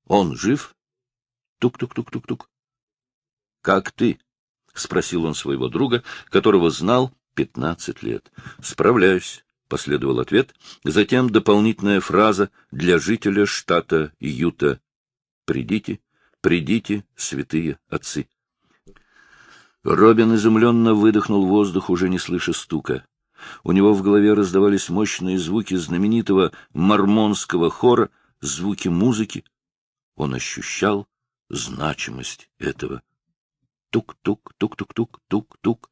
Он жив? Тук-тук-тук-тук-тук. — Как ты? — спросил он своего друга, которого знал 15 лет. — Справляюсь, — последовал ответ. Затем дополнительная фраза для жителя штата Юта. — Придите, придите, святые отцы. Робин изумленно выдохнул воздух, уже не слыша стука. У него в голове раздавались мощные звуки знаменитого мормонского хора, звуки музыки. Он ощущал значимость этого. Тук-тук, тук-тук-тук, тук-тук.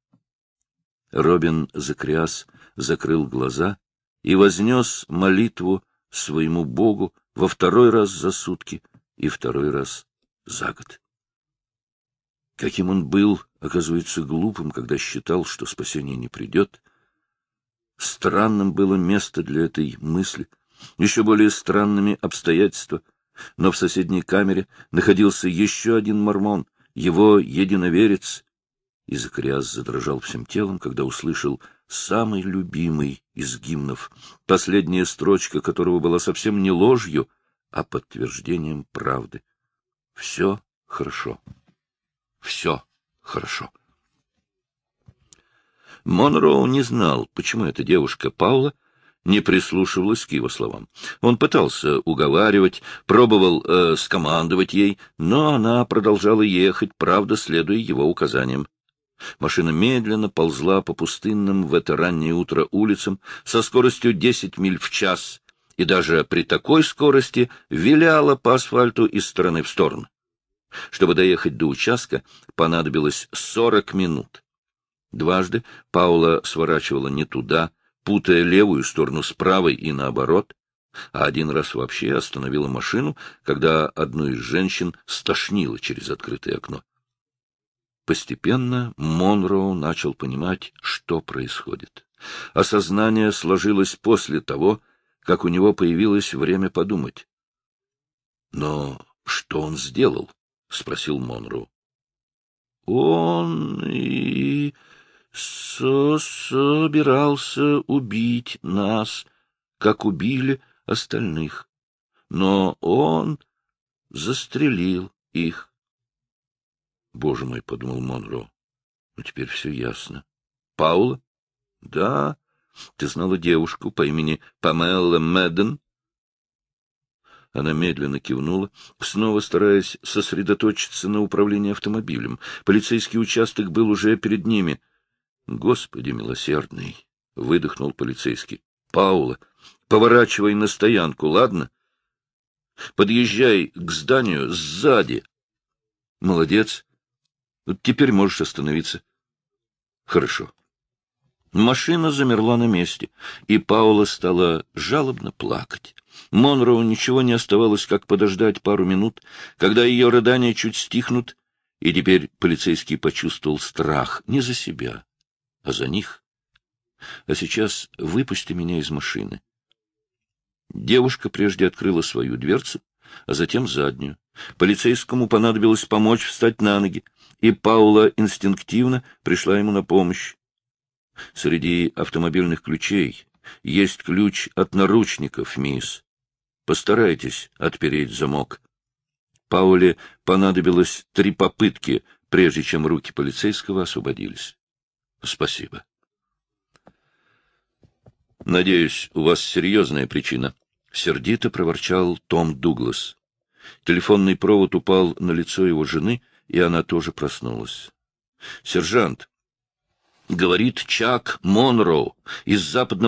Робин закряс, закрыл глаза и вознес молитву своему Богу во второй раз за сутки и второй раз за год. Каким он был, оказывается, глупым, когда считал, что спасение не придет. Странным было место для этой мысли, еще более странными обстоятельства. Но в соседней камере находился еще один мормон, его единоверец, и Закариас задрожал всем телом, когда услышал самый любимый из гимнов, последняя строчка которого была совсем не ложью, а подтверждением правды. Все хорошо. Все хорошо. Монроу не знал, почему эта девушка Паула не прислушивалась к его словам. Он пытался уговаривать, пробовал скомандовать ей, но она продолжала ехать, правда, следуя его указаниям. Машина медленно ползла по пустынным в это раннее утро улицам со скоростью 10 миль в час, и даже при такой скорости виляла по асфальту из стороны в сторону. Чтобы доехать до участка, понадобилось 40 минут. Дважды Паула сворачивала не туда, путая левую сторону с правой и наоборот, а один раз вообще остановила машину, когда одну из женщин стошнило через открытое окно. Постепенно Монроу начал понимать, что происходит. Осознание сложилось после того, как у него появилось время подумать. — Но что он сделал? — спросил Монроу. — Он и собирался убить нас, как убили остальных, но он застрелил их. — Боже мой, — подумал Монроу, — ну теперь все ясно. — Паула? — Да. Ты знала девушку по имени Памела Мэдден? Она медленно кивнула, снова стараясь сосредоточиться на управлении автомобилем. Полицейский участок был уже перед ними. — Господи милосердный! — выдохнул полицейский. — Паула, поворачивай на стоянку, ладно? Подъезжай к зданию сзади. — Молодец. Вот теперь можешь остановиться. — Хорошо. Машина замерла на месте, и Паула стала жалобно плакать. Монроу ничего не оставалось, как подождать пару минут, когда ее рыдания чуть стихнут, и теперь полицейский почувствовал страх не за себя, а за них. А сейчас выпусти меня из машины. Девушка прежде открыла свою дверцу, а затем заднюю. Полицейскому понадобилось помочь встать на ноги, и Паула инстинктивно пришла ему на помощь. Среди автомобильных ключей есть ключ от наручников, мисс. Постарайтесь отпереть замок. Пауле понадобилось 3 попытки, прежде чем руки полицейского освободились. Спасибо. Надеюсь, у вас серьезная причина, — сердито проворчал Том Дуглас. Телефонный провод упал на лицо его жены, и она тоже проснулась. — Сержант, — говорит Чак Монроу из западного